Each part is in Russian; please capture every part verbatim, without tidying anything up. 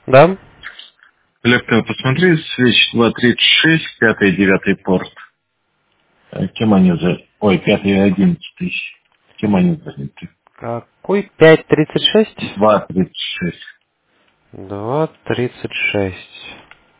Да? Лепка, посмотри, свеч два тридцать шесть, пятый, девятый порт. Э, Кем они за... Ой, пятый и одиннадцатый. Кем они заняты? Какой? пять тридцать шесть? два тридцать шесть. два тридцать шесть.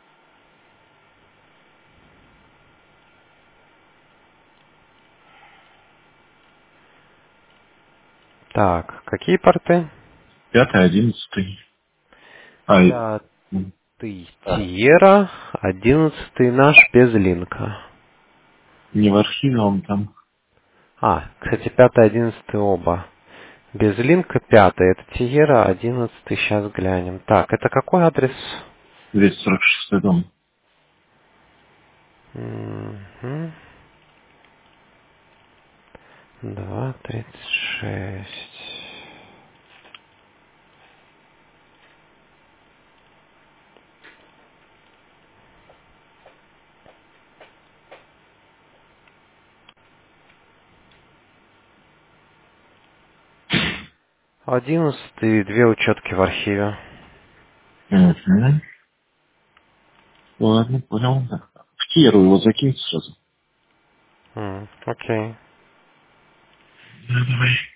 Так, какие порты? Пятый, одиннадцатый. А, и- Пятый м, да. Тиера, одиннадцатый наш без линка. Не в архиве он там. А, кстати, пятый, одиннадцатый оба. Без линка пятый, это Тиера, одиннадцатый, сейчас глянем. Так, это какой адрес? двести сорок шестой дом. Мгм. два тридцать шесть. Одиннадцатый, две учетки в архиве. Угу. Ладно, понял. В Киеру его закинь сразу. М, окей. Ну, давай.